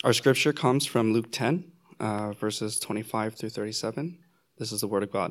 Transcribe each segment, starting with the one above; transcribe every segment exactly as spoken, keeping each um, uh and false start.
Our scripture comes from Luke ten, uh, verses twenty-five through thirty-seven. This is the word of God.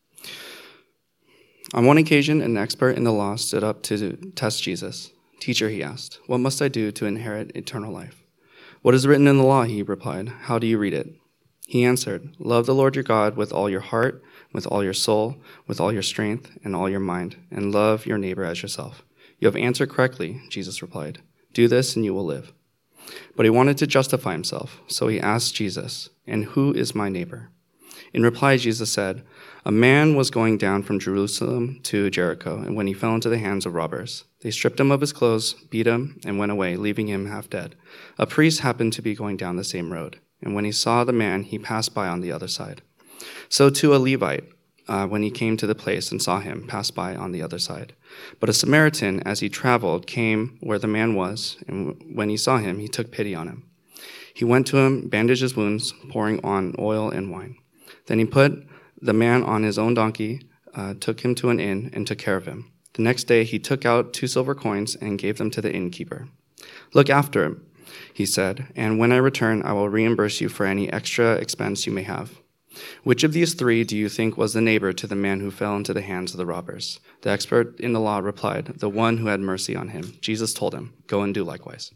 On one occasion, an expert in the law stood up to test Jesus. "Teacher," he asked, "what must I do to inherit eternal life?" "What is written in the law?" he replied. "How do you read it?" He answered, "Love the Lord your God with all your heart, with all your soul, with all your strength, and all your mind, and love your neighbor as yourself." "You have answered correctly," Jesus replied. "Do this and you will live." But he wanted to justify himself, so he asked Jesus, "And who is my neighbor?" In reply, Jesus said, "A man was going down from Jerusalem to Jericho, and when he fell into the hands of robbers, they stripped him of his clothes, beat him, and went away, leaving him half dead. A priest happened to be going down the same road, and when he saw the man, he passed by on the other side. So too a Levite, uh, when he came to the place and saw him, passed by on the other side. But a Samaritan, as he traveled, came where the man was, and when he saw him, he took pity on him. He went to him, bandaged his wounds, pouring on oil and wine. Then he put the man on his own donkey, uh, took him to an inn, and took care of him. The next day he took out two silver coins and gave them to the innkeeper. 'Look after him,' he said, 'and when I return, I will reimburse you for any extra expense you may have.' Which of these three do you think was the neighbor to the man who fell into the hands of the robbers?" The expert in the law replied, "The one who had mercy on him." Jesus told him, "Go and do likewise."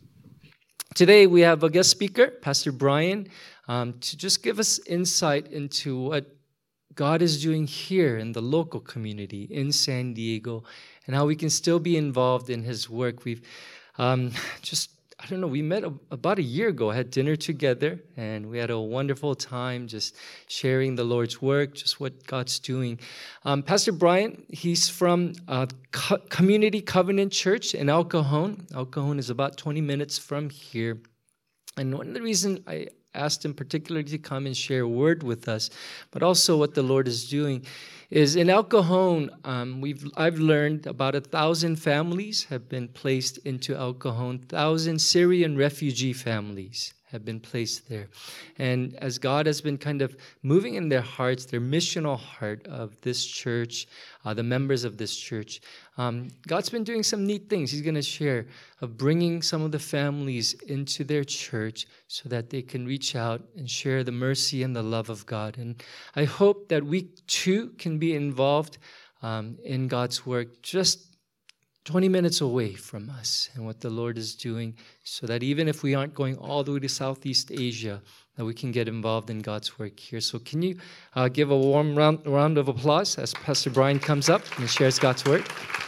Today we have a guest speaker, Pastor Brian, um, to just give us insight into what God is doing here in the local community in San Diego and how we can still be involved in his work. We've um, just, I don't know, we met a, about a year ago, had dinner together, and we had a wonderful time just sharing the Lord's work, just what God's doing. Um, Pastor Brian, he's from uh, Co- Community Covenant Church in El Cajon. El Cajon is about twenty minutes from here. And one of the reasons I asked him particularly to come and share a word with us, but also what the Lord is doing, is in El Cajon, um, we've I've learned about a thousand families have been placed into El Cajon. Thousand Syrian refugee families have been placed there. And as God has been kind of moving in their hearts, their missional heart of this church, uh, the members of this church, um, God's been doing some neat things He's going to share of bringing some of the families into their church so that they can reach out and share the mercy and the love of God. And I hope that we too can be involved um, in God's work just twenty minutes away from us and what the Lord is doing, so that even if we aren't going all the way to Southeast Asia, that we can get involved in God's work here. So can you uh, give a warm round, round of applause as Pastor Brian comes up and shares God's word?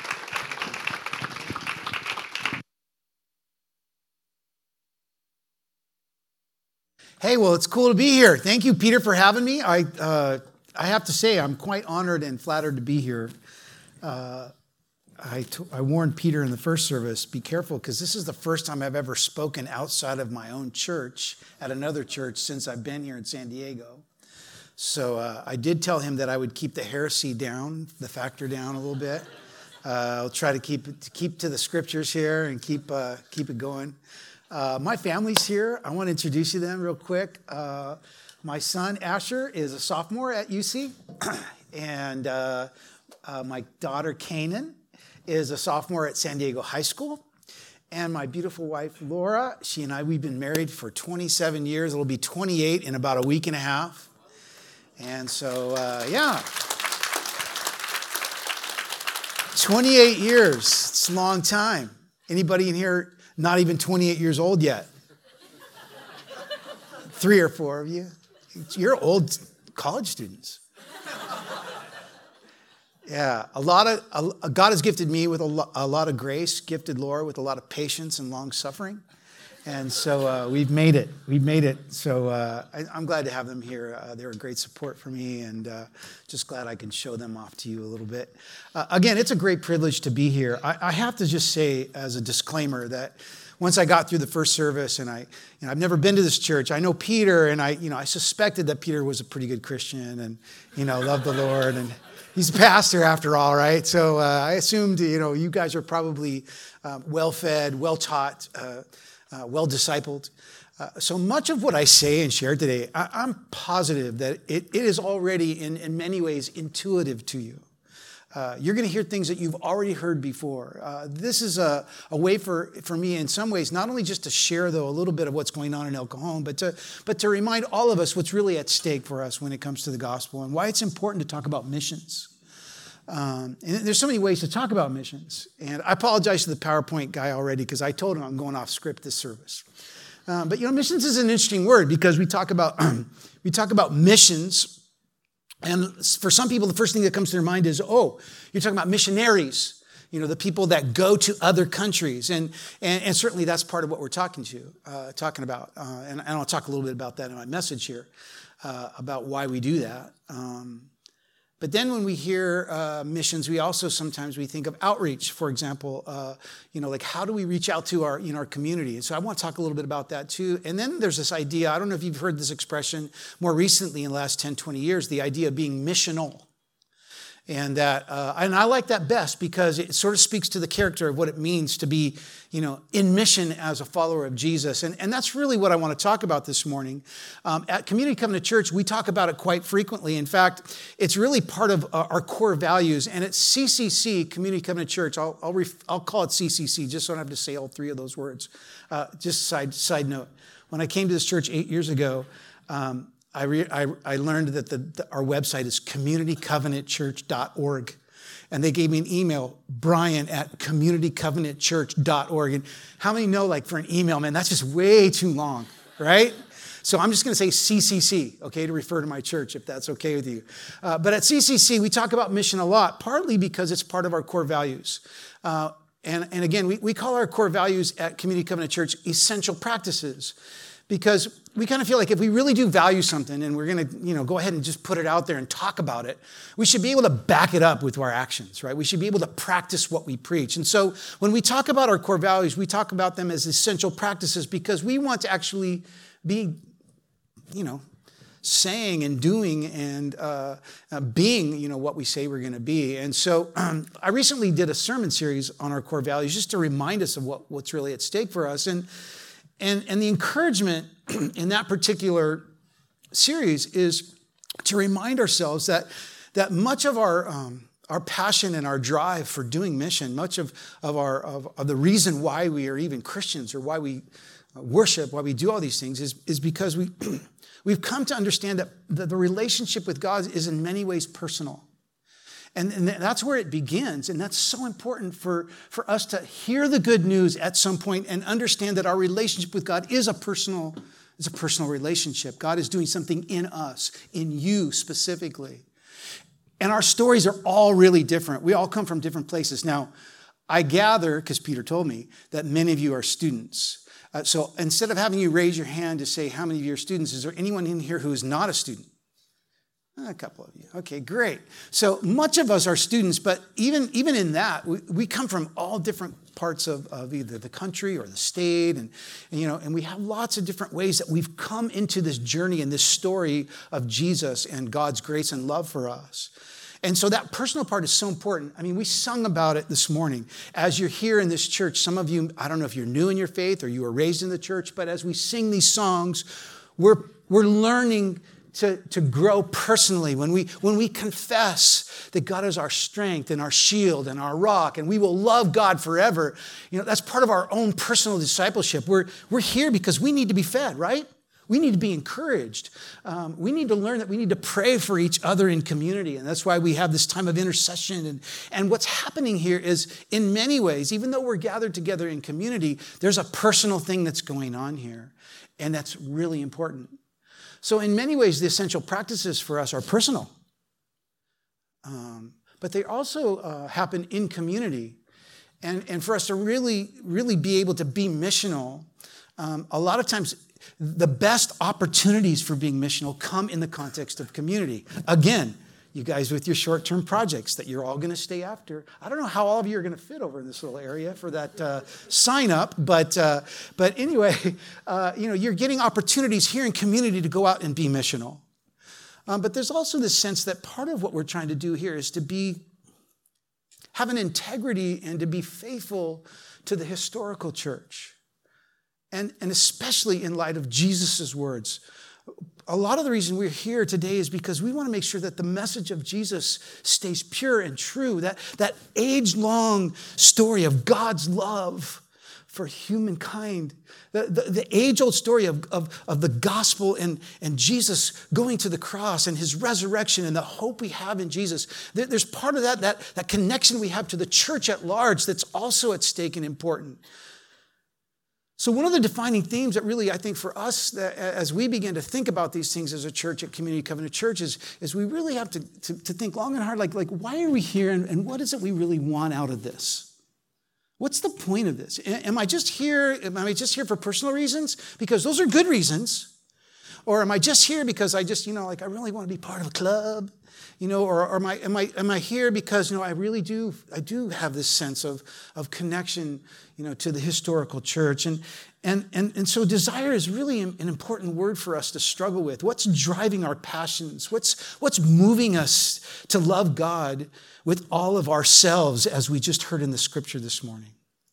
Hey, well, it's cool to be here. Thank you, Peter, for having me. I uh, I have to say, I'm quite honored and flattered to be here. Uh, I, t- I warned Peter in the first service, be careful, because this is the first time I've ever spoken outside of my own church at another church since I've been here in San Diego. So uh, I did tell him that I would keep the heresy down, the factor down a little bit. Uh, I'll try to keep it, to keep to the scriptures here and keep uh, keep it going. Uh, my family's here. I want to introduce you to them real quick. Uh, my son, Asher, is a sophomore at U C, and uh, uh, my daughter, Kanan, is a sophomore at San Diego High School. And my beautiful wife, Laura, she and I, we've been married for twenty-seven years. It'll be twenty-eight in about a week and a half. And so, uh, yeah. twenty-eight years. It's a long time. Anybody in here not even twenty-eight years old yet? Three or four of you. You're old college students. Yeah, a lot of a, God has gifted me with a, lo, a lot of grace, gifted Laura with a lot of patience and long suffering, and so uh, we've made it. We've made it. So uh, I, I'm glad to have them here. Uh, they're a great support for me, and uh, just glad I can show them off to you a little bit. Uh, again, it's a great privilege to be here. I, I have to just say, as a disclaimer, that once I got through the first service, and I, you know, I've never been to this church. I know Peter, and I, you know, I suspected that Peter was a pretty good Christian, and you know, loved the Lord, and he's a pastor after all, right? So uh, I assumed, you know, you guys are probably uh, well-fed, well-taught, uh, uh, well-discipled. Uh, so much of what I say and share today, I, I'm positive that it, it is already in, in many ways intuitive to you. Uh, you're going to hear things that you've already heard before. Uh, this is a, a way for, for me, in some ways, not only just to share, though, a little bit of what's going on in El Cajon, but to, but to remind all of us what's really at stake for us when it comes to the gospel and why it's important to talk about missions. Um, and there's so many ways to talk about missions. And I apologize to the PowerPoint guy already because I told him I'm going off script this service. Um, but, you know, missions is an interesting word because we talk about we talk about missions. And for some people, the first thing that comes to their mind is, oh, you're talking about missionaries, you know, the people that go to other countries. And and, and certainly that's part of what we're talking to, uh, talking about. Uh, and, and I'll talk a little bit about that in my message here, uh, about why we do that. Um, but then when we hear uh, missions, we also sometimes we think of outreach, for example, uh, you know, like how do we reach out to our, you know, our community? And so I want to talk a little bit about that too. And then there's this idea, I don't know if you've heard this expression more recently in the last ten, twenty years, the idea of being missional. And that, uh, and I like that best because it sort of speaks to the character of what it means to be, you know, in mission as a follower of Jesus. And, and that's really what I want to talk about this morning. Um, at Community Covenant Church, we talk about it quite frequently. In fact, it's really part of uh, our core values. And at C C C, Community Covenant Church, I'll, I'll, ref, I'll call it C C C, just so I don't have to say all three of those words. Uh, just side, side note, when I came to this church eight years ago, um, I, re, I, I learned that the, the, our website is community covenant church dot org. And they gave me an email, Brian at community covenant church dot org. And how many know, like, for an email, man, that's just way too long, right? So I'm just going to say C C C, okay, to refer to my church, if that's okay with you. Uh, but at C C C, we talk about mission a lot, partly because it's part of our core values. Uh, and, and again, we, we call our core values at Community Covenant Church essential practices. Because we kind of feel like if we really do value something and we're going to, you know, go ahead and just put it out there and talk about it, we should be able to back it up with our actions, right? We should be able to practice what we preach. And so when we talk about our core values, we talk about them as essential practices because we want to actually be, you know, saying and doing and uh, uh, being, you know, what we say we're going to be. And so um, I recently did a sermon series on our core values just to remind us of what, what's really at stake for us. And And, and the encouragement in that particular series is to remind ourselves that, that much of our, um, our passion and our drive for doing mission, much of, of, our, of, of the reason why we are even Christians or why we worship, why we do all these things is, is because we, we've come to understand that the, the relationship with God is in many ways personal. And, and that's where it begins. And that's so important for, for us to hear the good news at some point and understand that our relationship with God is a personal, is a personal relationship. God is doing something in us, in you specifically. And our stories are all really different. We all come from different places. Now, I gather, because Peter told me, that many of you are students. Uh, so instead of having you raise your hand to say how many of you are students, is there anyone in here who is not a student? A couple of you. Okay, great. So much of us are students, but even, even in that, we, we come from all different parts of, of either the country or the state. And, and, you know, and we have lots of different ways that we've come into this journey and this story of Jesus and God's grace and love for us. And so that personal part is so important. I mean, we sung about it this morning. As you're here in this church, some of you, I don't know if you're new in your faith or you were raised in the church, but as we sing these songs, we're, we're learning To, to grow personally, when we, when we confess that God is our strength and our shield and our rock, and we will love God forever, you know, that's part of our own personal discipleship. We're, we're here because we need to be fed, right? We need to be encouraged. Um, we need to learn that we need to pray for each other in community, and that's why we have this time of intercession. And, and what's happening here is, in many ways, even though we're gathered together in community, there's a personal thing that's going on here, and that's really important. So in many ways, the essential practices for us are personal. Um, but they also uh, happen in community. And, and for us to really, really be able to be missional, um, a lot of times the best opportunities for being missional come in the context of community. Again, you guys with your short-term projects that you're all going to stay after. I don't know how all of you are going to fit over in this little area for that uh, sign up, but uh, but anyway, uh, you know, you're getting opportunities here in community to go out and be missional. Um, but there's also this sense that part of what we're trying to do here is to be, have an integrity and to be faithful to the historical church. And, and especially in light of Jesus' words. a lot of the reason we're here today is because we want to make sure that the message of Jesus stays pure and true, that, that age-long story of God's love for humankind, the, the, the age-old story of, of, of the gospel and, and Jesus going to the cross and his resurrection and the hope we have in Jesus. There, there's part of that, that, that connection we have to the church at large that's also at stake and important. So one of the defining themes that really, I think, for us, that as we begin to think about these things as a church at Community Covenant Church, is, is we really have to, to, to think long and hard, like, like why are we here and, and what is it we really want out of this? What's the point of this? Am I just here, am I just here for personal reasons? Because those are good reasons. Or am I just here because I just, you know, like I really want to be part of a club? You know, or, or am I am I am I here because, you know, I really do I do have this sense of, of connection, you know, to the historical church. And and and and so desire is really an important word for us to struggle with. What's driving our passions? What's what's moving us to love God with all of ourselves, as we just heard in the scripture this morning?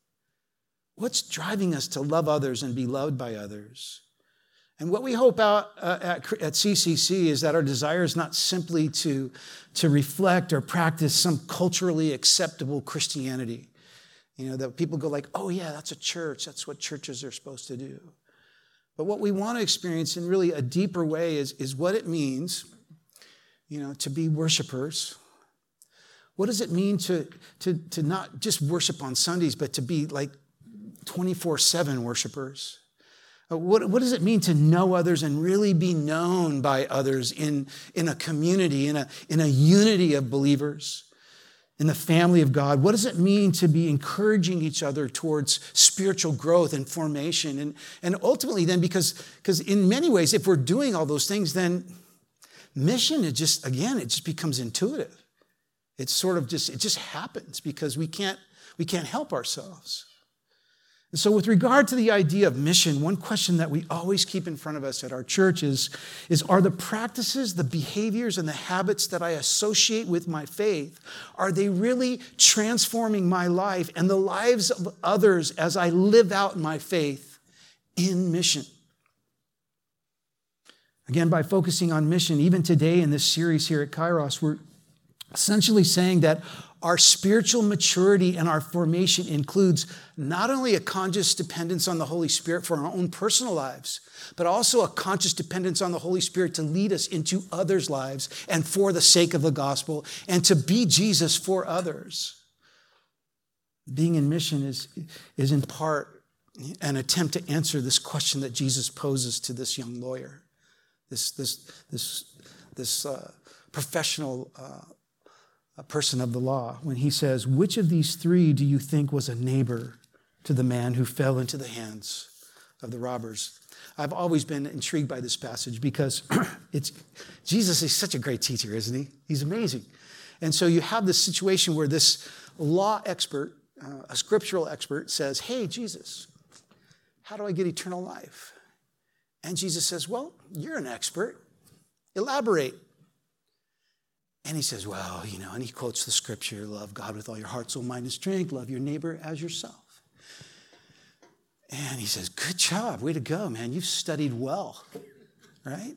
What's driving us to love others and be loved by others? And what we hope out uh, at, at C C C is that our desire is not simply to, to reflect or practice some culturally acceptable Christianity. You know, that people go like, oh yeah, that's a church. That's what churches are supposed to do. But what we want to experience in really a deeper way is, is what it means, you know, to be worshipers. What does it mean to, to, to not just worship on Sundays, but to be like twenty-four seven worshipers? What, what does it mean to know others and really be known by others in, in a community, in a, in a unity of believers, in the family of God? What does it mean to be encouraging each other towards spiritual growth and formation? And, and ultimately then, because, because in many ways, if we're doing all those things, then mission, it just, again, it just becomes intuitive. It's sort of just, it just happens because we can't, we can't help ourselves. And so with regard to the idea of mission, one question that we always keep in front of us at our church is, is are the practices, the behaviors, and the habits that I associate with my faith, are they really transforming my life and the lives of others as I live out my faith in mission? Again, by focusing on mission, even today in this series here at Kairos, we're essentially saying that our spiritual maturity and our formation includes not only a conscious dependence on the Holy Spirit for our own personal lives, but also a conscious dependence on the Holy Spirit to lead us into others' lives and for the sake of the gospel and to be Jesus for others. Being in mission is, is in part an attempt to answer this question that Jesus poses to this young lawyer, this, this, this, this uh, professional uh, a person of the law, when he says, which of these three do you think was a neighbor to the man who fell into the hands of the robbers? I've always been intrigued by this passage because it's Jesus is such a great teacher, isn't he? He's amazing. And so you have this situation where this law expert, uh, a scriptural expert, says, hey, Jesus, how do I get eternal life? And Jesus says, well, you're an expert. Elaborate. And he says, well, you know, and he quotes the scripture, love God with all your heart, soul, mind, and strength. Love your neighbor as yourself. And he says, good job. Way to go, man. You've studied well, right?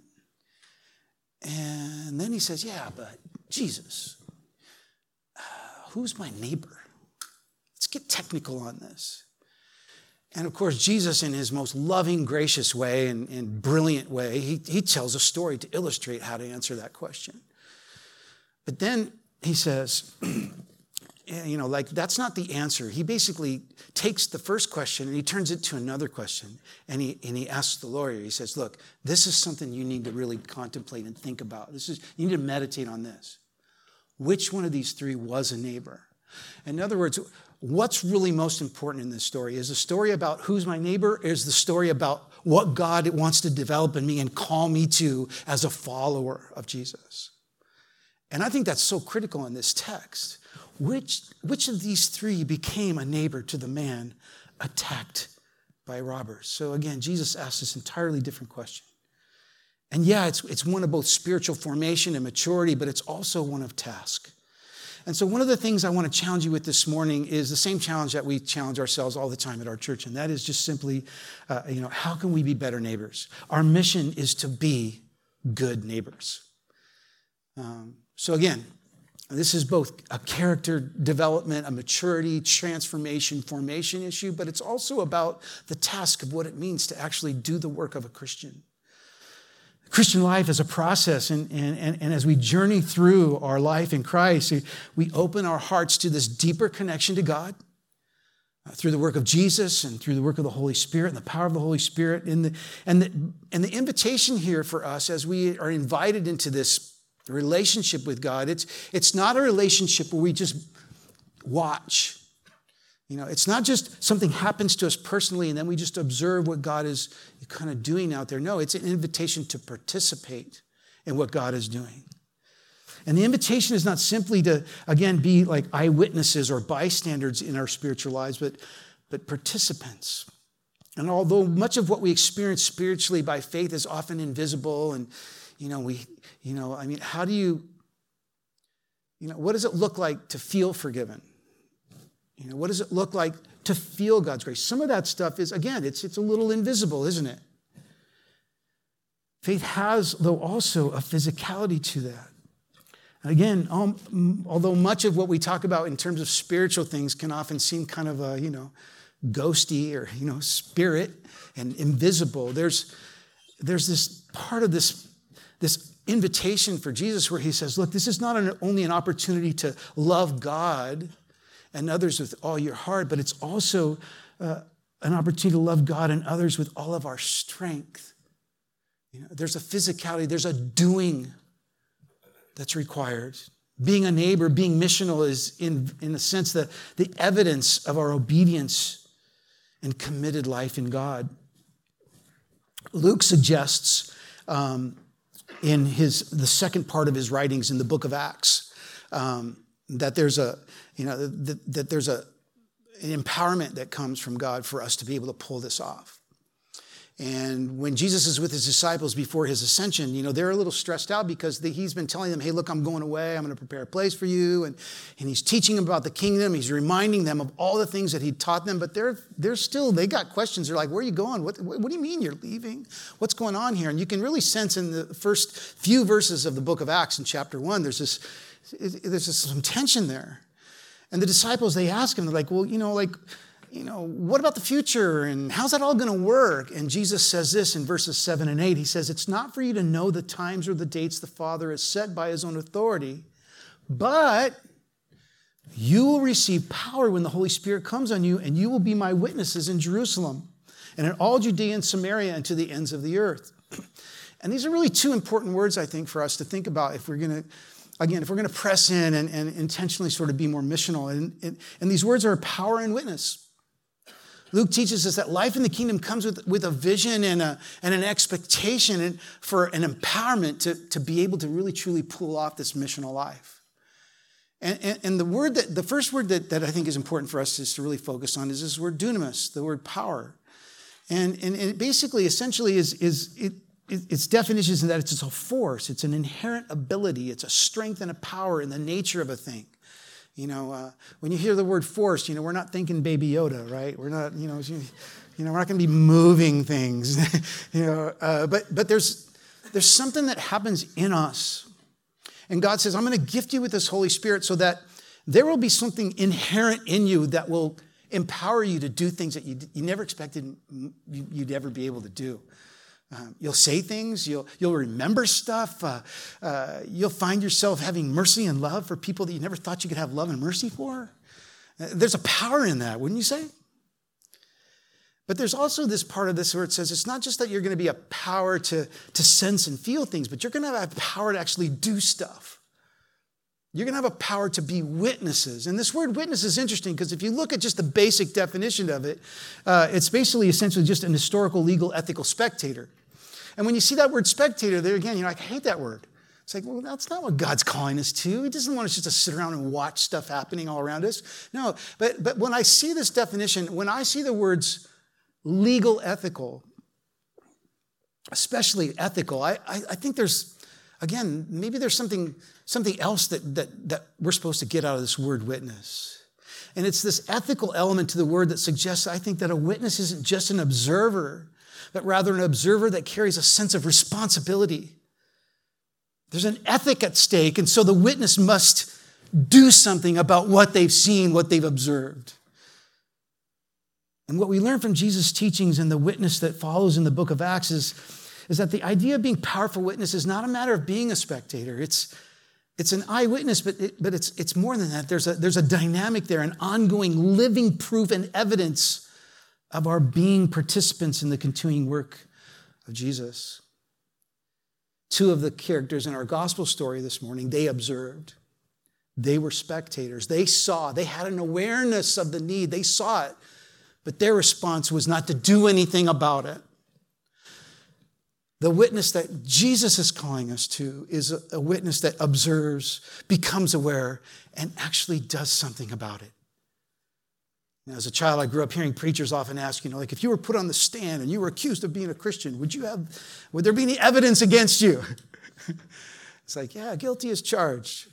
And then he says, yeah, but Jesus, uh, who's my neighbor? Let's get technical on this. And of course, Jesus, in his most loving, gracious way and, and brilliant way, he, he tells a story to illustrate how to answer that question. But then he says, you know, like, that's not the answer. He basically takes the first question and he turns it to another question. And he and he asks the lawyer, he says, look, this is something you need to really contemplate and think about. This is, you need to meditate on this. Which one of these three was a neighbor? In other words, what's really most important in this story? Is the story about who's my neighbor? Or is the story about what God wants to develop in me and call me to as a follower of Jesus? And I think that's so critical in this text. Which, which of these three became a neighbor to the man attacked by robbers? So again, Jesus asks this entirely different question. And yeah, it's, it's one of both spiritual formation and maturity, but it's also one of task. And so one of the things I want to challenge you with this morning is the same challenge that we challenge ourselves all the time at our church, and that is just simply, uh, you know, how can we be better neighbors? Our mission is to be good neighbors. Um, so again, this is both a character development, a maturity, transformation, formation issue, but it's also about the task of what it means to actually do the work of a Christian. Christian life is a process, and, and, and, and as we journey through our life in Christ, we open our hearts to this deeper connection to God uh, through the work of Jesus and through the work of the Holy Spirit and the power of the Holy Spirit. And the, and the, and the invitation here for us as we are invited into this relationship with God, it's, it's not a relationship where we just watch. You know, it's not just something happens to us personally and then we just observe what God is kind of doing out there. No, it's an invitation to participate in what God is doing. And the invitation is not simply to, again, be like eyewitnesses or bystanders in our spiritual lives, but, but participants. And although much of what we experience spiritually by faith is often invisible and, you know, we, you know, I mean, how do you, you know, what does it look like to feel forgiven? You know, what does it look like to feel God's grace? Some of that stuff is, again, it's, it's a little invisible, isn't it? Faith has, though, also a physicality to that. And again, um, although much of what we talk about in terms of spiritual things can often seem kind of a, you know, ghosty or, you know, spirit and invisible, there's, there's this part of this, this invitation for Jesus where he says, look, this is not an, only an opportunity to love God and others with all your heart, but it's also uh, an opportunity to love God and others with all of our strength. You know, there's a physicality, there's a doing that's required. Being a neighbor, being missional is, in, in a sense, the, the evidence of our obedience and committed life in God. Luke suggests um, in his the second part of his writings in the book of Acts um, that there's a you know that, that there's a an empowerment that comes from God for us to be able to pull this off. And when Jesus is with his disciples before his ascension, you know, they're a little stressed out because the, he's been telling them, hey, look, I'm going away. I'm going to prepare a place for you. And, and he's teaching them about the kingdom. He's reminding them of all the things that he taught them. But they're, they're still, they got questions. They're like, where are you going? What, what, what do you mean you're leaving? What's going on here? And you can really sense in the first few verses of the book of Acts in chapter one, there's this, there's this, some tension there. And the disciples, they ask him, they're like, well, you know, like, you know, what about the future and how's that all going to work? And Jesus says this in verses seven and eight. He says, it's not for you to know the times or the dates the Father has set by his own authority, but you will receive power when the Holy Spirit comes on you, and you will be my witnesses in Jerusalem and in all Judea and Samaria and to the ends of the earth. And these are really two important words, I think, for us to think about if we're going to, again, if we're going to press in and, and intentionally sort of be more missional. And, and, and these words are power and witness. Luke teaches us that life in the kingdom comes with, with a vision and, a, and an expectation and for an empowerment to, to be able to really truly pull off this missional life. And, and, and the word that the first word that, that I think is important for us is to really focus on is this word dunamis, the word power. And, and, and it basically essentially is, is it, it, its definition is that it's a force, it's an inherent ability, it's a strength and a power in the nature of a thing. You know, uh, when you hear the word force, you know, we're not thinking Baby Yoda, right? We're not, you know, you know, we're not going to be moving things, you know. Uh, but but there's there's something that happens in us, and God says, "I'm going to gift you with this Holy Spirit, so that there will be something inherent in you that will empower you to do things that you you never expected you'd ever be able to do." Um, you'll say things, you'll, you'll remember stuff, uh, uh, you'll find yourself having mercy and love for people that you never thought you could have love and mercy for. Uh, there's a power in that, wouldn't you say? But there's also this part of this where it says it's not just that you're going to be a power to, to sense and feel things, but you're going to have power to actually do stuff. You're going to have a power to be witnesses. And this word witness is interesting because if you look at just the basic definition of it, uh, it's basically essentially just an historical, legal, ethical spectator. And when you see that word spectator there again, you're like, I hate that word. It's like, well, that's not what God's calling us to. He doesn't want us just to sit around and watch stuff happening all around us. No, but, but when I see this definition, when I see the words legal, ethical, especially ethical, I, I, I think there's, again, maybe there's something, something else that, that, that we're supposed to get out of this word witness. And it's this ethical element to the word that suggests, I think, that a witness isn't just an observer, but rather an observer that carries a sense of responsibility There's an ethic at stake, and so the witness must do something about what they've seen, what they've observed. And what we learn from Jesus' teachings and the witness that follows in the book of Acts is, is that the idea of being powerful witness is not a matter of being a spectator. It's, it's an eyewitness, but, it, but it's, it's more than that. There's a, there's a dynamic there, an ongoing living proof and evidence of our being participants in the continuing work of Jesus. Two of the characters in our gospel story this morning, they observed. They were spectators. They saw. They had an awareness of the need. They saw it. But their response was not to do anything about it. The witness that Jesus is calling us to is a, a witness that observes, becomes aware, and actually does something about it. Now, as a child, I grew up hearing preachers often ask, you know, like, if you were put on the stand and you were accused of being a Christian, would you have, would there be any evidence against you? It's like, yeah, guilty as charged.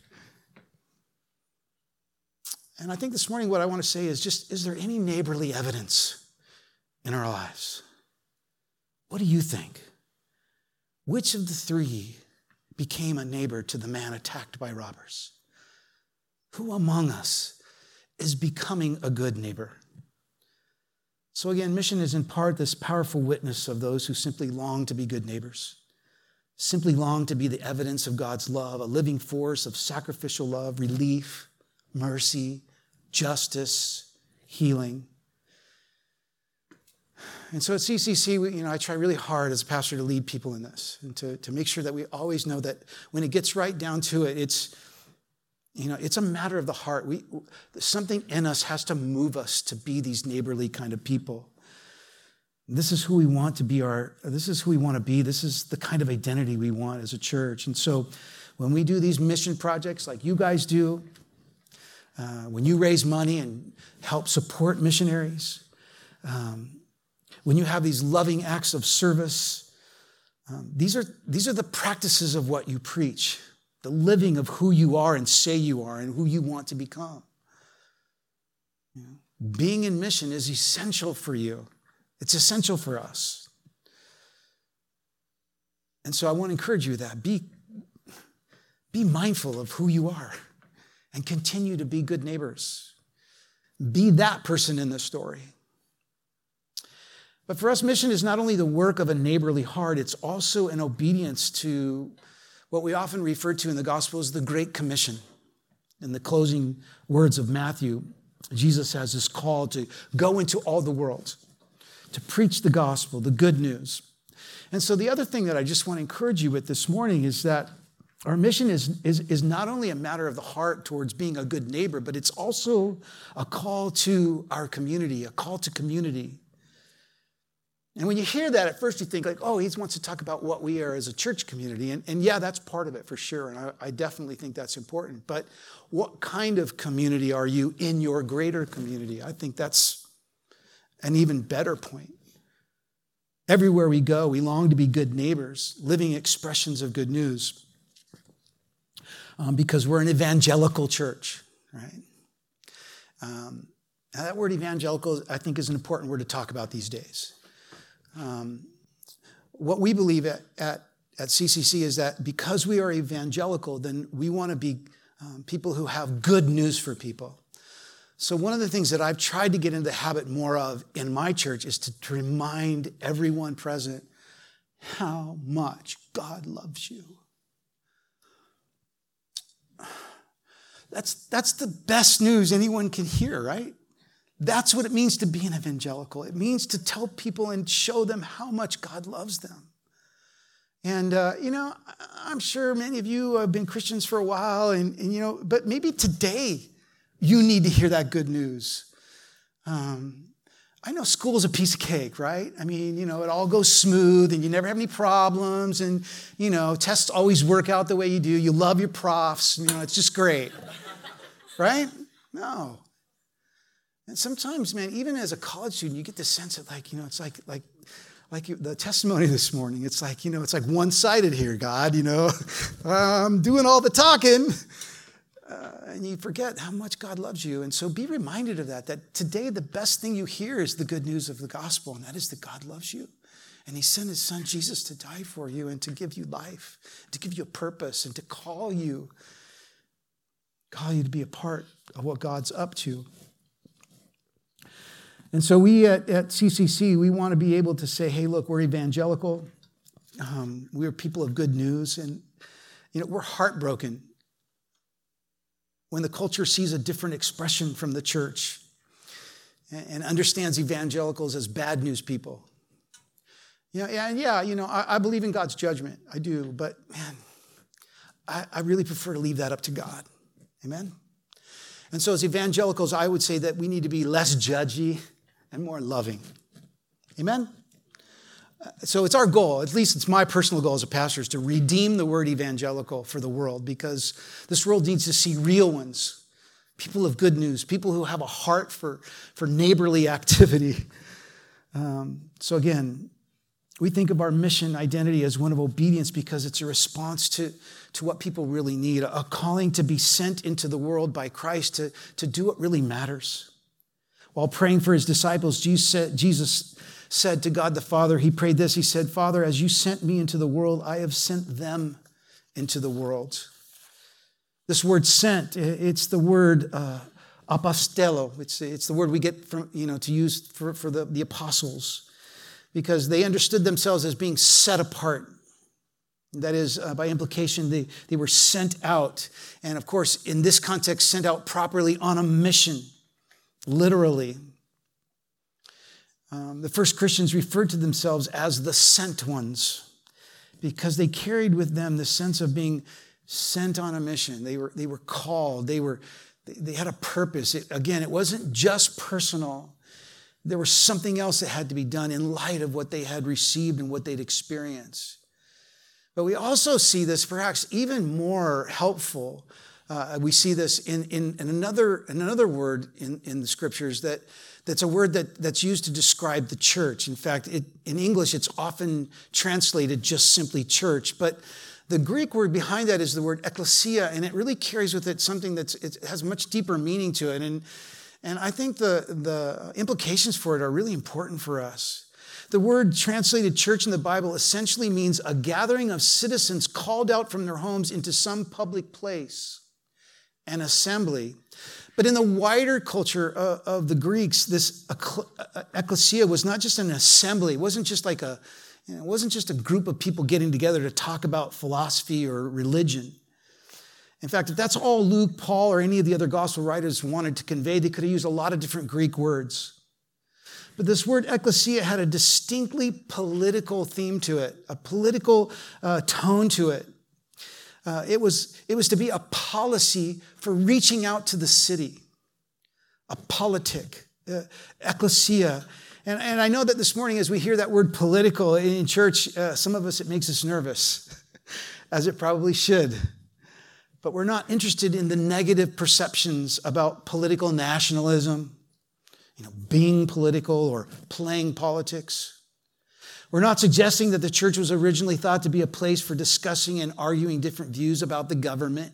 And I think this morning what I want to say is just, is there any neighborly evidence in our lives? What do you think? Which of the three became a neighbor to the man attacked by robbers? Who among us is becoming a good neighbor? So again, mission is in part this powerful witness of those who simply long to be good neighbors, simply long to be the evidence of God's love, a living force of sacrificial love, relief, mercy, justice, healing. And so at C C C, we, you know, I try really hard as a pastor to lead people in this and to, to make sure that we always know that when it gets right down to it, it's, you know, it's a matter of the heart. We, something in us has to move us to be these neighborly kind of people. This is who we want to be our, this is who we want to be. This is the kind of identity we want as a church. And so when we do these mission projects like you guys do, uh, when you raise money and help support missionaries, um, when you have these loving acts of service, um, these are, these are the practices of what you preach, the living of who you are and say you are and who you want to become. You know, being in mission is essential for you. It's essential for us. And so I want to encourage you that be, be mindful of who you are and continue to be good neighbors. Be that person in the story. But for us, mission is not only the work of a neighborly heart, it's also an obedience to what we often refer to in the gospel as the Great Commission. In the closing words of Matthew, Jesus has this call to go into all the world, to preach the gospel, the good news. And so the other thing that I just want to encourage you with this morning is that our mission is, is, is not only a matter of the heart towards being a good neighbor, but it's also a call to our community, a call to community. And when you hear that, at first you think like, oh, he wants to talk about what we are as a church community. And, and yeah, that's part of it for sure. And I, I definitely think that's important. But what kind of community are you in your greater community? I think that's an even better point. Everywhere we go, we long to be good neighbors, living expressions of good news. Um, because we're an evangelical church, right? Um, now that word evangelical, I think, is an important word to talk about these days. Um, what we believe at, at, at C C C is that because we are evangelical, then we want to be um, people who have good news for people. So one of the things that I've tried to get into the habit more of in my church is to, to remind everyone present how much God loves you. That's, that's the best news anyone can hear, right? That's what it means to be an evangelical. It means to tell people and show them how much God loves them. And, uh, you know, I'm sure many of you have been Christians for a while, and, and you know, but maybe today you need to hear that good news. Um, I know school's a piece of cake, right? I mean, you know, it all goes smooth and you never have any problems, and, you know, tests always work out the way you do. You love your profs, you know, it's just great, right? No. And sometimes, man, even as a college student, you get this sense of like, you know, it's like, like, like the testimony this morning. It's like, you know, it's like one-sided here, God, you know. I'm doing all the talking. Uh, and you forget how much God loves you. And so be reminded of that, that today the best thing you hear is the good news of the gospel, and that is that God loves you. And he sent his son Jesus to die for you and to give you life, to give you a purpose, and to call you, call you to be a part of what God's up to. And so we at, at C C C, we want to be able to say, hey, look, we're evangelical. Um, we're people of good news. And, you know, we're heartbroken when the culture sees a different expression from the church and, and understands evangelicals as bad news people. Yeah, yeah, yeah. You know, I, I believe in God's judgment. I do. But, man, I, I really prefer to leave that up to God. Amen? And so as evangelicals, I would say that we need to be less judgy and more loving. Amen? So it's our goal, at least it's my personal goal as a pastor, is to redeem the word evangelical for the world, because this world needs to see real ones, people of good news, people who have a heart for, for neighborly activity. Um, so again, we think of our mission identity as one of obedience because it's a response to, to what people really need, a calling to be sent into the world by Christ to, to do what really matters. While praying for his disciples, Jesus said to God the Father, he prayed this, he said, Father, as you sent me into the world, I have sent them into the world. This word sent, it's the word uh, apostello. It's, it's the word we get from, you know, to use for, for the, the apostles, because they understood themselves as being set apart. That is, uh, by implication, they, they were sent out. And of course, in this context, sent out properly on a mission. Literally. Um, the first Christians referred to themselves as the sent ones because they carried with them the sense of being sent on a mission. They were, they were called. They were, they, they had a purpose. It, again, it wasn't just personal. There was something else that had to be done in light of what they had received and what they'd experienced. But we also see this perhaps even more helpful. Uh, we see this in, in, in, another, in another word in, in the scriptures that, that's a word that, that's used to describe the church. In fact, it, in English, it's often translated just simply church. But the Greek word behind that is the word ekklesia, and it really carries with it something that it has much deeper meaning to it. And, and I think the, the implications for it are really important for us. The word translated church in the Bible essentially means a gathering of citizens called out from their homes into some public place. An assembly. But in the wider culture of, of the Greeks, this ekklesia was not just an assembly. It wasn't just like a, you know, it wasn't just a group of people getting together to talk about philosophy or religion. In fact, if that's all Luke, Paul, or any of the other gospel writers wanted to convey, they could have used a lot of different Greek words. But this word ekklesia had a distinctly political theme to it, a political uh, tone to it. Uh, it was, it was to be a policy for reaching out to the city, a politic, uh, ekklesia. And, and I know that this morning as we hear that word political in church, uh, some of us, it makes us nervous, as it probably should. But we're not interested in the negative perceptions about political nationalism, you know, being political or playing politics. We're not suggesting that the church was originally thought to be a place for discussing and arguing different views about the government.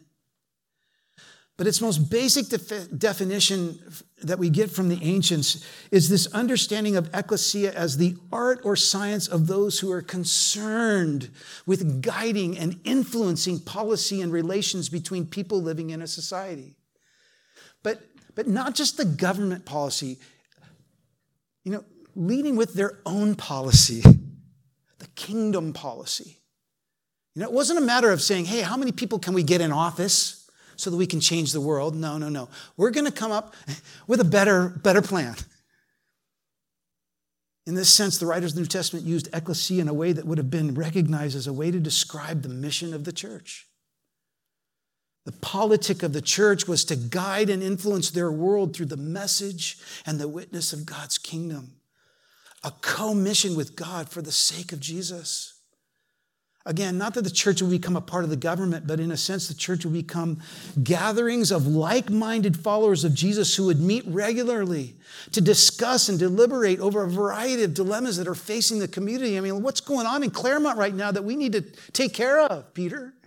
But its most basic def- definition that we get from the ancients is this understanding of ekklesia as the art or science of those who are concerned with guiding and influencing policy and relations between people living in a society. But, but not just the government policy, you know, leading with their own policy. The kingdom policy. You know, it wasn't a matter of saying, hey, how many people can we get in office so that we can change the world? No, no, no. We're going to come up with a better, better plan. In this sense, the writers of the New Testament used ekklesia in a way that would have been recognized as a way to describe the mission of the church. The politic of the church was to guide and influence their world through the message and the witness of God's kingdom. A co-mission with God for the sake of Jesus. Again, not that the church will become a part of the government, but in a sense, the church will become gatherings of like-minded followers of Jesus who would meet regularly to discuss and deliberate over a variety of dilemmas that are facing the community. I mean, what's going on in Claremont right now that we need to take care of, Peter?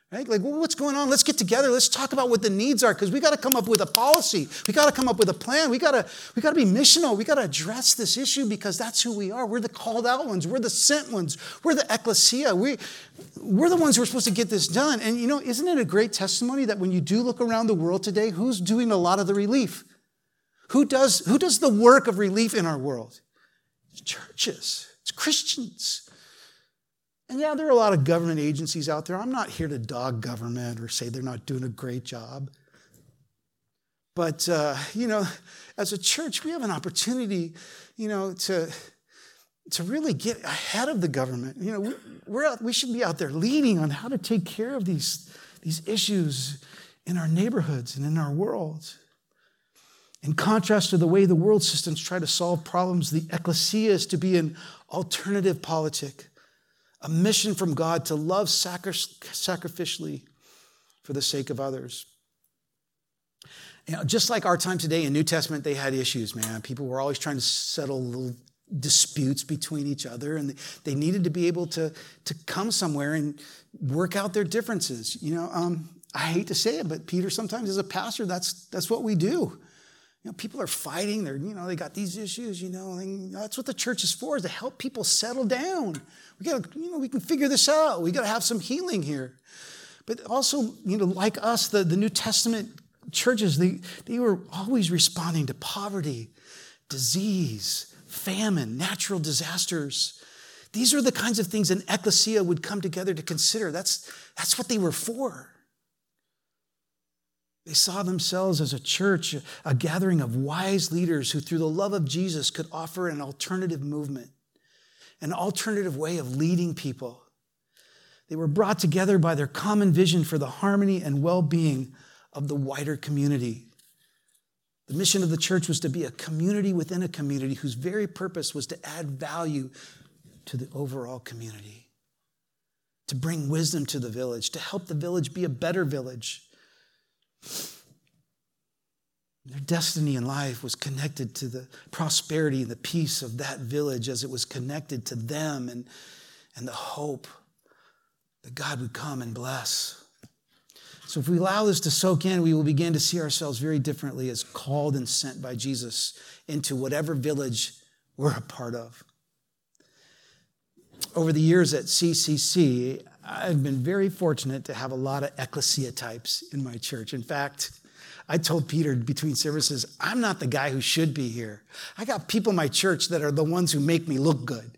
Right? Like, well, what's going on? Let's get together. Let's talk about what the needs are, because we got to come up with a policy. We got to come up with a plan. We got to we got to be missional. We got to address this issue, because that's who we are. We're the called out ones. We're the sent ones. We're the ecclesia. We we're the ones who are supposed to get this done. And you know, isn't it a great testimony that when you do look around the world today, who's doing a lot of the relief? Who does who does the work of relief in our world? It's churches. It's Christians. And yeah, there are a lot of government agencies out there. I'm not here to dog government or say they're not doing a great job. But, uh, you know, as a church, we have an opportunity, you know, to, to really get ahead of the government. You know, we, we're out, we should be out there leading on how to take care of these, these issues in our neighborhoods and in our world. In contrast to the way the world systems try to solve problems, the ecclesia is to be an alternative politic. A mission from God to love sacri- sacrificially for the sake of others. You know, just like our time today in New Testament, they had issues, man. People were always trying to settle little disputes between each other, and they needed to be able to, to come somewhere and work out their differences. You know, um, I hate to say it, but Peter, sometimes as a pastor, that's that's what we do. You know, people are fighting. They're, you know, they got these issues, you know, and that's what the church is for, is to help people settle down. We got to, you know, we can figure this out. We got to have some healing here. But also, you know, like us, the, the New Testament churches, they, they were always responding to poverty, disease, famine, natural disasters. These are the kinds of things an ecclesia would come together to consider. That's, that's what they were for. They saw themselves as a church, a gathering of wise leaders who, through the love of Jesus, could offer an alternative movement, an alternative way of leading people. They were brought together by their common vision for the harmony and well-being of the wider community. The mission of the church was to be a community within a community whose very purpose was to add value to the overall community, to bring wisdom to the village, to help the village be a better village. Their destiny in life was connected to the prosperity and the peace of that village as it was connected to them, and, and the hope that God would come and bless. So if we allow this to soak in, we will begin to see ourselves very differently as called and sent by Jesus into whatever village we're a part of. Over the years at C C C, I've been very fortunate to have a lot of ecclesia types in my church. In fact, I told Peter between services, I'm not the guy who should be here. I got people in my church that are the ones who make me look good.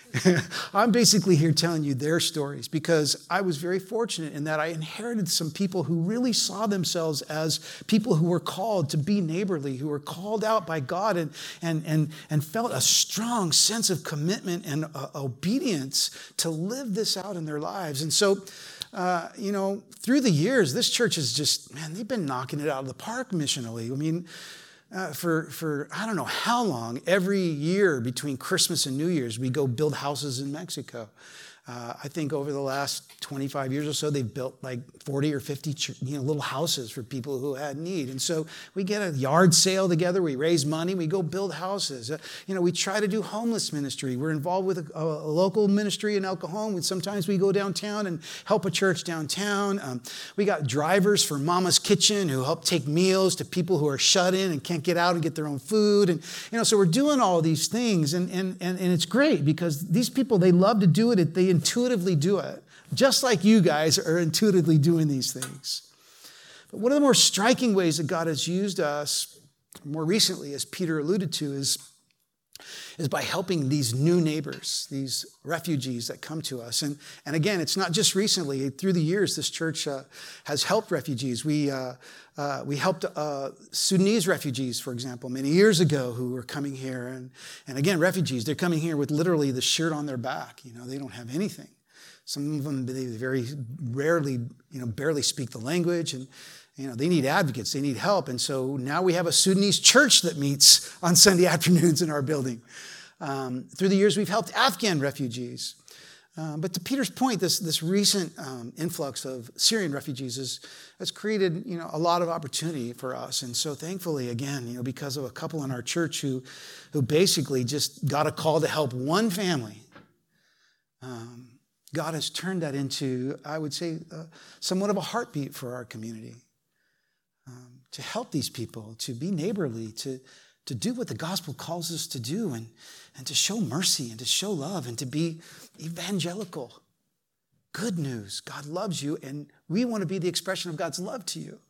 I'm basically here telling you their stories because I was very fortunate in that I inherited some people who really saw themselves as people who were called to be neighborly, who were called out by God and, and, and, and felt a strong sense of commitment and uh, obedience to live this out in their lives. And so, uh, you know, through the years, this church is just, man, they've been knocking it out of the park missionally. I mean, Uh, for, for I don't know how long, every year between Christmas and New Year's, we go build houses in Mexico. Uh, I think over the last twenty-five years or so, they've built like forty or fifty you know, little houses for people who had need. And so we get a yard sale together. We raise money. We go build houses. Uh, you know, we try to do homeless ministry. We're involved with a, a local ministry in El Cajon. And sometimes we go downtown and help a church downtown. Um, we got drivers for Mama's Kitchen who help take meals to people who are shut in and can't get out and get their own food. And, you know, so we're doing all these things. And, and, and, and it's great because these people, they love to do it. They intuitively do it, just like you guys are intuitively doing these things. But one of the more striking ways that God has used us more recently, as Peter alluded to, is, is by helping these new neighbors, these refugees that come to us. And, and again, it's not just recently. Through the years, this church uh, has helped refugees. We, uh, uh, we helped uh, Sudanese refugees, for example, many years ago who were coming here. And, and again, refugees, they're coming here with literally the shirt on their back. You know, they don't have anything. Some of them, they very rarely, you know, barely speak the language. And, you know, they need advocates. They need help. And so now we have a Sudanese church that meets on Sunday afternoons in our building. Um, through the years, we've helped Afghan refugees. Uh, but to Peter's point, this, this recent um, influx of Syrian refugees has, has created, you know, a lot of opportunity for us. And so thankfully, again, you know, because of a couple in our church who, who basically just got a call to help one family, um, God has turned that into, I would say, uh, somewhat of a heartbeat for our community. Um, to help these people, to be neighborly, to, to do what the gospel calls us to do, and, and to show mercy and to show love and to be evangelical. Good news. God loves you, and we want to be the expression of God's love to you.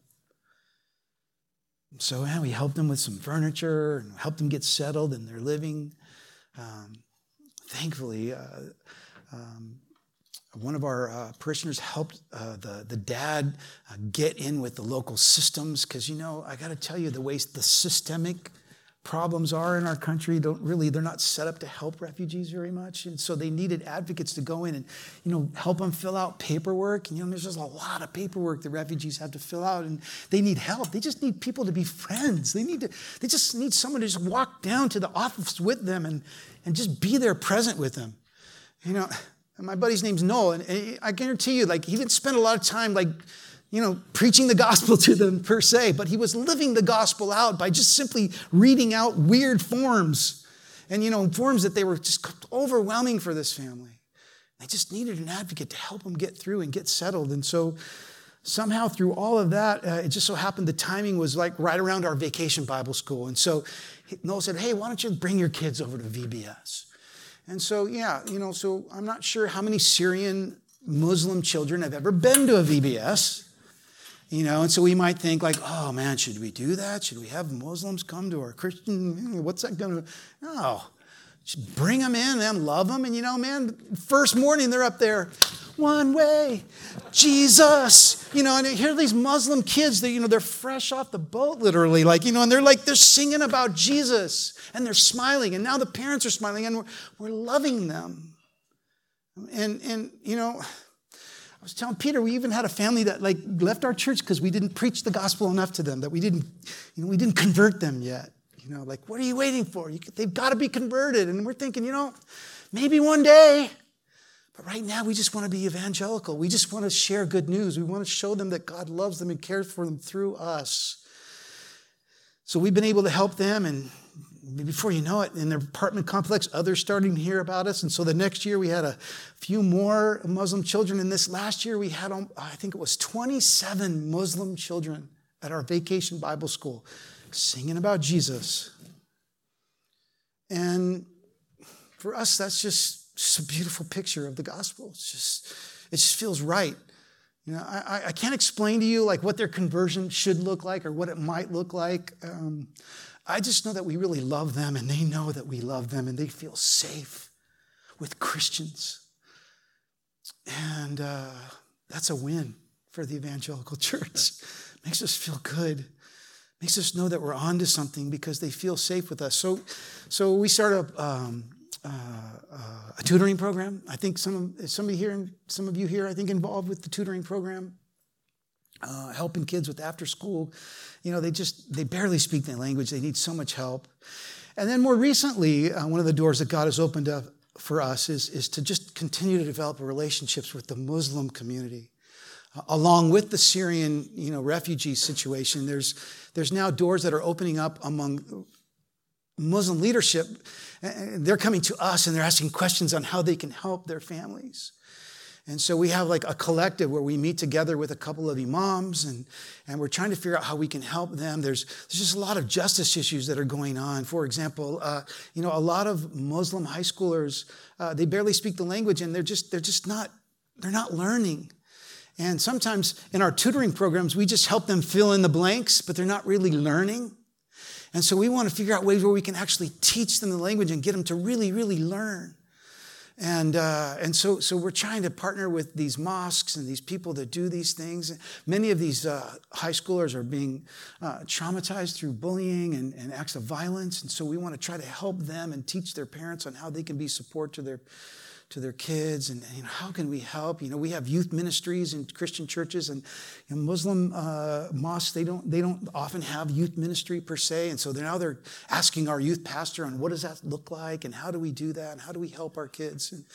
So yeah, we helped them with some furniture and helped them get settled in their living. Um, thankfully, uh, um, one of our uh, parishioners helped uh, the, the dad uh, get in with the local systems because, you know, I got to tell you, the way the systemic problems are in our country don't really, they're not set up to help refugees very much. And so they needed advocates to go in and, you know, help them fill out paperwork. And, you know, there's just a lot of paperwork that refugees have to fill out, and they need help. They just need people to be friends. They need to, they just need someone to just walk down to the office with them and, and just be there present with them. You know, my buddy's name's Noel, and I guarantee you, like, he didn't spend a lot of time, like, you know, preaching the gospel to them per se, but he was living the gospel out by just simply reading out weird forms and, you know, forms that they were just overwhelming for this family. They just needed an advocate to help them get through and get settled. And so somehow through all of that, uh, it just so happened the timing was like right around our vacation Bible school. And so Noel said, hey, why don't you bring your kids over to V B S? And so, yeah, you know, so I'm not sure how many Syrian Muslim children have ever been to a V B S. You know, and so we might think like, oh man, should we do that? Should we have Muslims come to our Christian? What's that going to? No, just bring them in and love them. And you know, man, first morning they're up there, one way, Jesus. You know, and here are these Muslim kids that, you know, they're fresh off the boat, literally, like, you know, and they're like, they're singing about Jesus and they're smiling. And now the parents are smiling and we're, we're loving them. And, and, you know, I was telling Peter, we even had a family that like left our church because we didn't preach the gospel enough to them, that we didn't, you know, we didn't convert them yet. You know, like, what are you waiting for? You, they've got to be converted. And we're thinking, you know, maybe one day. But right now, we just want to be evangelical. We just want to share good news. We want to show them that God loves them and cares for them through us. So we've been able to help them, and before you know it, in their apartment complex, others starting to hear about us. And so the next year we had a few more Muslim children. And this last year we had, I think it was twenty-seven Muslim children at our vacation Bible school singing about Jesus. And for us, that's just, just a beautiful picture of the gospel. It's just, it just feels right. You know, I, I can't explain to you like what their conversion should look like or what it might look like. Um, I just know that we really love them, and they know that we love them, and they feel safe with Christians. And uh, that's a win for the evangelical church. Makes us feel good. Makes us know that we're on to something because they feel safe with us. So, so we started a, um, uh, uh, a tutoring program. I think some of somebody here, some of you here, I think involved with the tutoring program. Uh, helping kids with after school. You know, they just, they barely speak the language. They need so much help. And then more recently, uh, one of the doors that God has opened up for us is, is to just continue to develop relationships with the Muslim community. Uh, along with the Syrian, you know, refugee situation, there's, there's now doors that are opening up among Muslim leadership. And they're coming to us and they're asking questions on how they can help their families. And so we have like a collective where we meet together with a couple of imams, and, and we're trying to figure out how we can help them. There's, there's just a lot of justice issues that are going on. For example, uh, you know, a lot of Muslim high schoolers, uh, they barely speak the language, and they're just, they're just not, they're not learning. And sometimes in our tutoring programs, we just help them fill in the blanks, but they're not really learning. And so we want to figure out ways where we can actually teach them the language and get them to really, really learn. And uh, and so so we're trying to partner with these mosques and these people that do these things. Many of these uh, high schoolers are being uh, traumatized through bullying and, and acts of violence. And so we want to try to help them and teach their parents on how they can be support to their to their kids, and you know, how can we help? You know, we have youth ministries in Christian churches, and you know, Muslim uh, mosques, they don't they don't often have youth ministry per se, and so they're now they're asking our youth pastor on what does that look like, and how do we do that, and how do we help our kids? And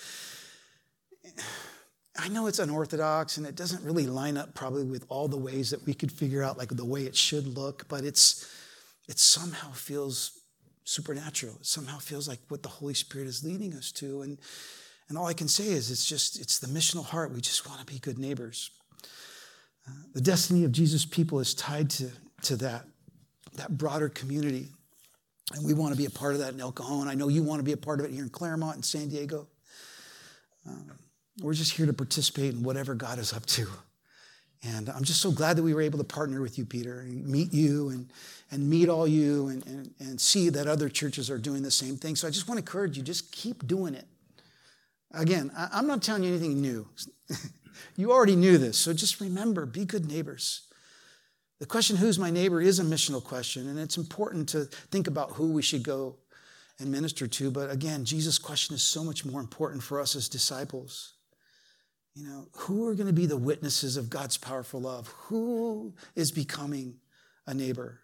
I know it's unorthodox, and it doesn't really line up probably with all the ways that we could figure out like the way it should look, but it's it somehow feels supernatural. It somehow feels like what the Holy Spirit is leading us to, and. And all I can say is it's just, it's the missional heart. We just want to be good neighbors. Uh, the destiny of Jesus' people is tied to, to that, that broader community. And we want to be a part of that in El Cajon. I know you want to be a part of it here in Claremont and San Diego. Um, we're just here to participate in whatever God is up to. And I'm just so glad that we were able to partner with you, Peter, and meet you and, and meet all you and, and, and see that other churches are doing the same thing. So I just want to encourage you, just keep doing it. Again, I, I'm not telling you anything new. You already knew this. So just remember, be good neighbors. The question, who's my neighbor, is a missional question. And it's important to think about who we should go and minister to. But again, Jesus' question is so much more important for us as disciples. You know, who are going to be the witnesses of God's powerful love? Who is becoming a neighbor?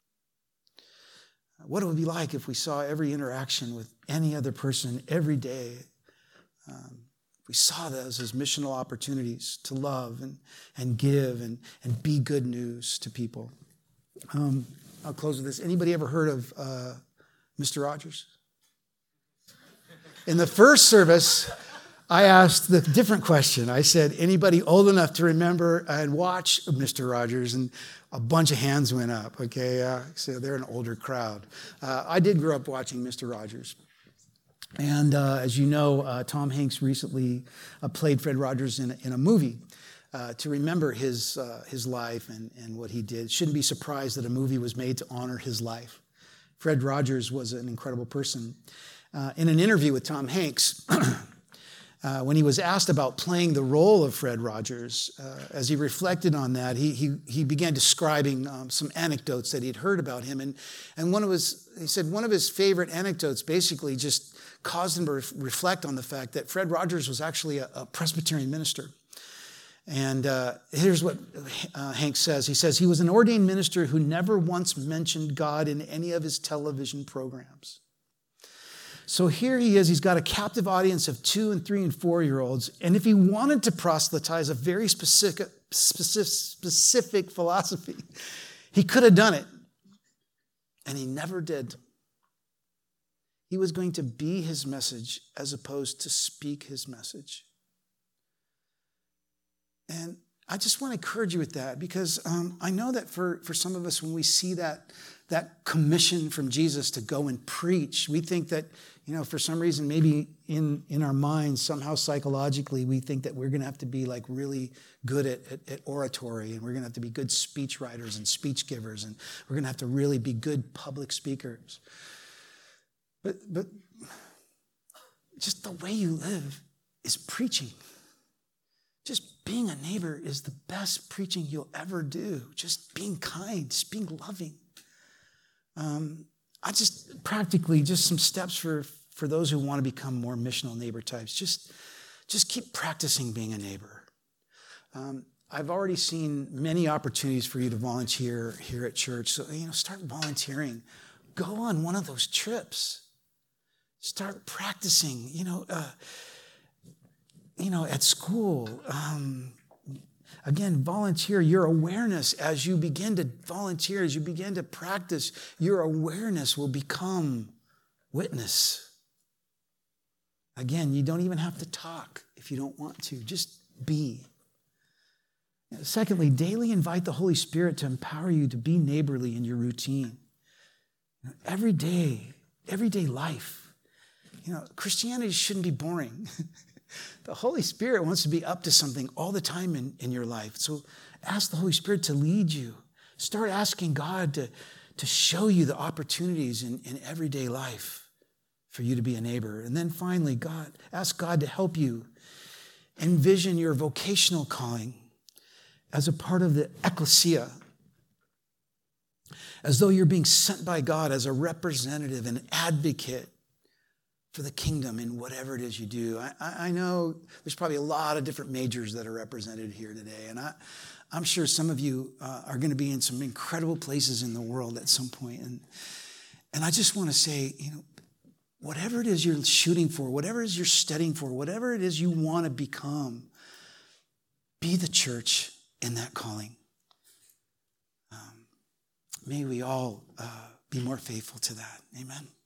What it would be like if we saw every interaction with any other person every day. Um, we saw those as missional opportunities to love and, and give and, and be good news to people. Um, I'll close with this. Anybody ever heard of uh, Mister Rogers? In the first service, I asked the different question. I said, anybody old enough to remember and watch Mister Rogers? And a bunch of hands went up, okay? Uh, so they're an older crowd. Uh, I did grow up watching Mister Rogers. And uh, as you know, uh, Tom Hanks recently uh, played Fred Rogers in a, in a movie uh, to remember his, uh, his life and, and what he did. Shouldn't be surprised that a movie was made to honor his life. Fred Rogers was an incredible person. Uh, in an interview with Tom Hanks, Uh, when he was asked about playing the role of Fred Rogers, uh, as he reflected on that, he he, he began describing um, some anecdotes that he'd heard about him. And, and one of his, he said one of his favorite anecdotes basically just caused him to re- reflect on the fact that Fred Rogers was actually a, a Presbyterian minister. And uh, here's what uh, Hank says. He says, he was an ordained minister who never once mentioned God in any of his television programs. So here he is, he's got a captive audience of two and three and four-year-olds. And if he wanted to proselytize a very specific, specific, specific philosophy, he could have done it. And he never did. He was going to be his message as opposed to speak his message. And I just want to encourage you with that because um, I know that for, for some of us, when we see that, that commission from Jesus to go and preach, we think that, you know, for some reason, maybe in, in our minds, somehow psychologically, we think that we're going to have to be like really good at, at, at oratory, and we're going to have to be good speech writers and speech givers, and we're going to have to really be good public speakers. But, but just the way you live is preaching. Just being a neighbor is the best preaching you'll ever do. Just being kind, just being loving. Um, I just practically just some steps for, for those who want to become more missional neighbor types. Just, just keep practicing being a neighbor. Um, I've already seen many opportunities for you to volunteer here at church. So, you know, start volunteering. Go on one of those trips. Start practicing, you know, uh, you know, at school. Um, Again, volunteer your awareness as you begin to volunteer, as you begin to practice, your awareness will become witness. Again, you don't even have to talk if you don't want to. Just be. Secondly, daily invite the Holy Spirit to empower you to be neighborly in your routine. You know, every day, everyday life. You know, Christianity shouldn't be boring. The Holy Spirit wants to be up to something all the time in, in your life. So ask the Holy Spirit to lead you. Start asking God to, to show you the opportunities in, in everyday life for you to be a neighbor. And then finally, God, ask God to help you envision your vocational calling as a part of the ecclesia, as though you're being sent by God as a representative, an advocate for the kingdom in whatever it is you do. I, I know there's probably a lot of different majors that are represented here today, and I, I'm sure some of you uh, are going to be in some incredible places in the world at some point. And, and I just want to say, you know, whatever it is you're shooting for, whatever it is you're studying for, whatever it is you want to become, be the church in that calling. Um, may we all uh, be more faithful to that. Amen.